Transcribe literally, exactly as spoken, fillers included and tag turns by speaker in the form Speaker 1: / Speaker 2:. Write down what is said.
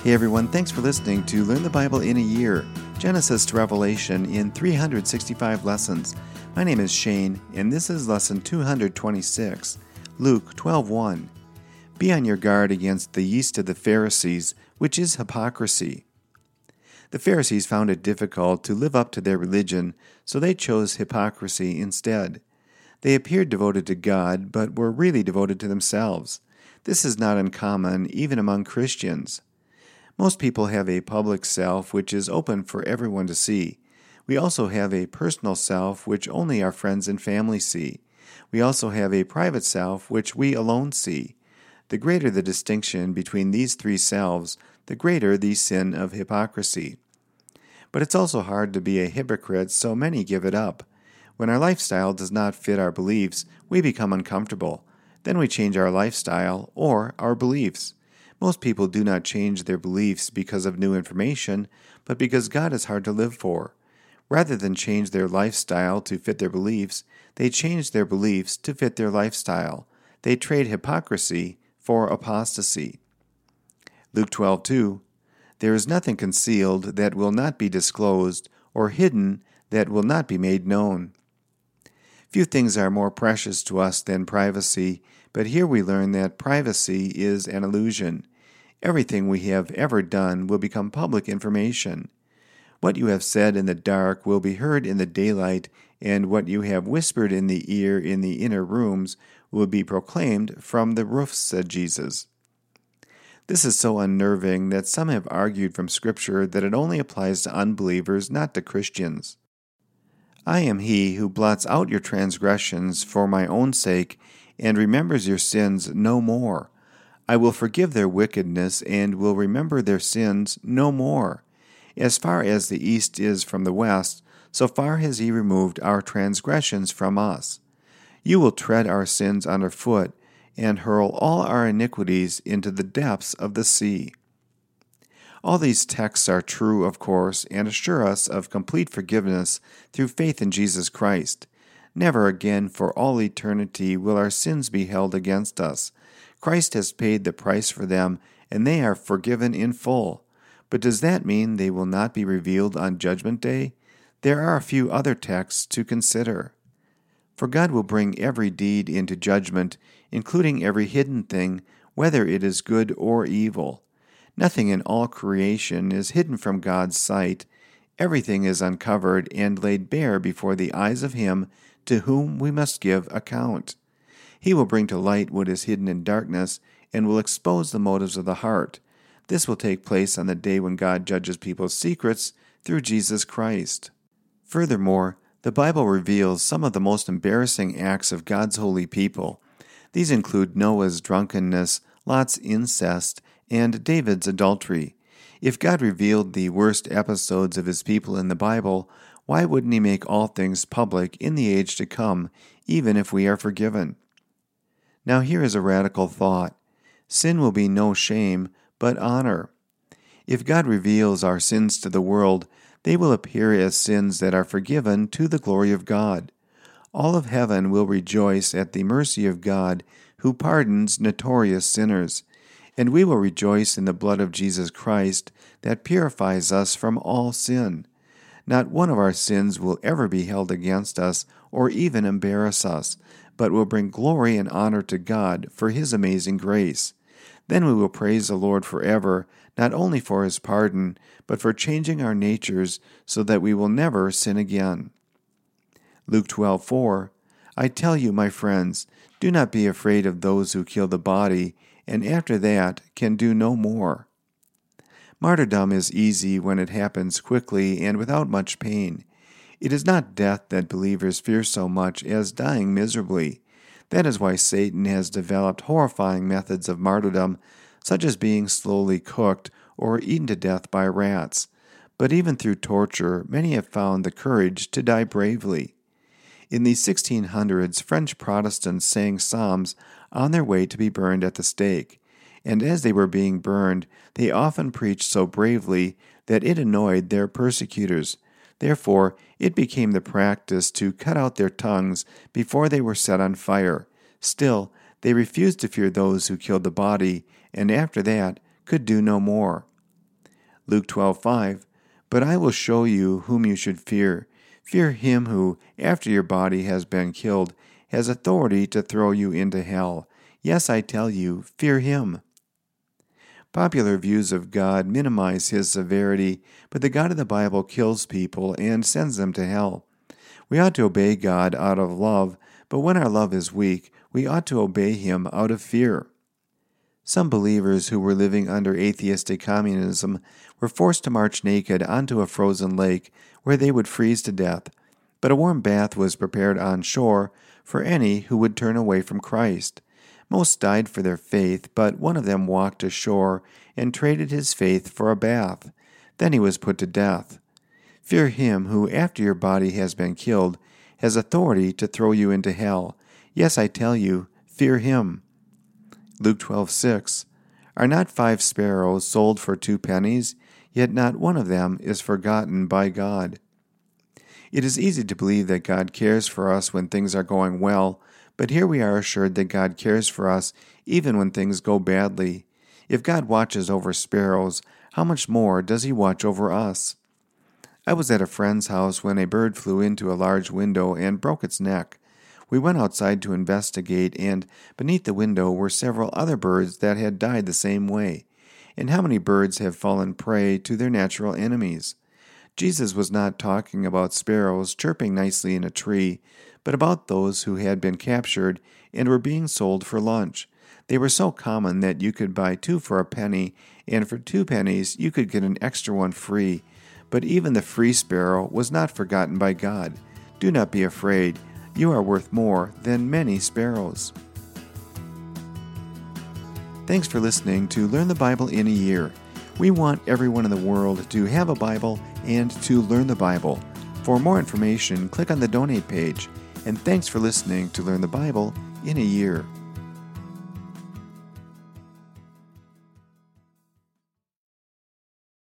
Speaker 1: Hey everyone, thanks for listening to Learn the Bible in a Year, Genesis to Revelation in three hundred sixty-five lessons. My name is Shane, and this is lesson two hundred twenty-six, Luke twelve one. Be on your guard against the yeast of the Pharisees, which is hypocrisy. The Pharisees found it difficult to live up to their religion, so they chose hypocrisy instead. They appeared devoted to God, but were really devoted to themselves. This is not uncommon, even among Christians. Most people have a public self which is open for everyone to see. We also have a personal self which only our friends and family see. We also have a private self which we alone see. The greater the distinction between these three selves, the greater the sin of hypocrisy. But it's also hard to be a hypocrite, so many give it up. When our lifestyle does not fit our beliefs, we become uncomfortable. Then we change our lifestyle or our beliefs. Most people do not change their beliefs because of new information, but because God is hard to live for. Rather than change their lifestyle to fit their beliefs, they change their beliefs to fit their lifestyle. They trade hypocrisy for apostasy. Luke twelve two. There is nothing concealed that will not be disclosed, or hidden that will not be made known. Few things are more precious to us than privacy, but here we learn that privacy is an illusion. Everything we have ever done will become public information. What you have said in the dark will be heard in the daylight, and what you have whispered in the ear in the inner rooms will be proclaimed from the roofs, said Jesus. This is so unnerving that some have argued from Scripture that it only applies to unbelievers, not to Christians. I am he who blots out your transgressions for my own sake, and remembers your sins no more. I will forgive their wickedness, and will remember their sins no more. As far as the east is from the west, so far has he removed our transgressions from us. You will tread our sins underfoot, and hurl all our iniquities into the depths of the sea. All these texts are true, of course, and assure us of complete forgiveness through faith in Jesus Christ. Never again for all eternity will our sins be held against us. Christ has paid the price for them, and they are forgiven in full. But does that mean they will not be revealed on Judgment Day? There are a few other texts to consider. For God will bring every deed into judgment, including every hidden thing, whether it is good or evil. Nothing in all creation is hidden from God's sight. Everything is uncovered and laid bare before the eyes of Him to whom we must give account. He will bring to light what is hidden in darkness and will expose the motives of the heart. This will take place on the day when God judges people's secrets through Jesus Christ. Furthermore, the Bible reveals some of the most embarrassing acts of God's holy people. These include Noah's drunkenness, Lot's incest, and David's adultery. If God revealed the worst episodes of His people in the Bible, why wouldn't He make all things public in the age to come, even if we are forgiven? Now here is a radical thought. Sin will be no shame, but honor. If God reveals our sins to the world, they will appear as sins that are forgiven to the glory of God. All of heaven will rejoice at the mercy of God, who pardons notorious sinners. And we will rejoice in the blood of Jesus Christ that purifies us from all sin. Not one of our sins will ever be held against us or even embarrass us, but will bring glory and honor to God for His amazing grace. Then we will praise the Lord forever, not only for His pardon, but for changing our natures so that we will never sin again. Luke twelve four. I tell you, my friends, do not be afraid of those who kill the body, and after that can do no more. Martyrdom is easy when it happens quickly and without much pain. It is not death that believers fear so much as dying miserably. That is why Satan has developed horrifying methods of martyrdom, such as being slowly cooked or eaten to death by rats. But even through torture, many have found the courage to die bravely. In the sixteen hundreds, French Protestants sang psalms on their way to be burned at the stake, and as they were being burned, they often preached so bravely that it annoyed their persecutors. Therefore, it became the practice to cut out their tongues before they were set on fire. Still, they refused to fear those who killed the body, and after that could do no more. Luke twelve five, "But I will show you whom you should fear. Fear him who, after your body has been killed, has authority to throw you into hell. Yes, I tell you, fear him." Popular views of God minimize his severity, but the God of the Bible kills people and sends them to hell. We ought to obey God out of love, but when our love is weak, we ought to obey him out of fear. Some believers who were living under atheistic communism were forced to march naked onto a frozen lake where they would freeze to death, but a warm bath was prepared on shore for any who would turn away from Christ. Most died for their faith, but one of them walked ashore and traded his faith for a bath. Then he was put to death. Fear him who, after your body has been killed, has authority to throw you into hell. Yes, I tell you, fear him. Luke twelve six, "Are not five sparrows sold for two pennies? Yet not one of them is forgotten by God." It is easy to believe that God cares for us when things are going well, but here we are assured that God cares for us even when things go badly. If God watches over sparrows, how much more does he watch over us? I was at a friend's house when a bird flew into a large window and broke its neck. We went outside to investigate, and beneath the window were several other birds that had died the same way. And how many birds have fallen prey to their natural enemies? Jesus was not talking about sparrows chirping nicely in a tree, but about those who had been captured and were being sold for lunch. They were so common that you could buy two for a penny, and for two pennies you could get an extra one free. But even the free sparrow was not forgotten by God. Do not be afraid. You are worth more than many sparrows. Thanks for listening to Learn the Bible in a Year. We want everyone in the world to have a Bible and to learn the Bible. For more information, click on the donate page. And thanks for listening to Learn the Bible in a Year.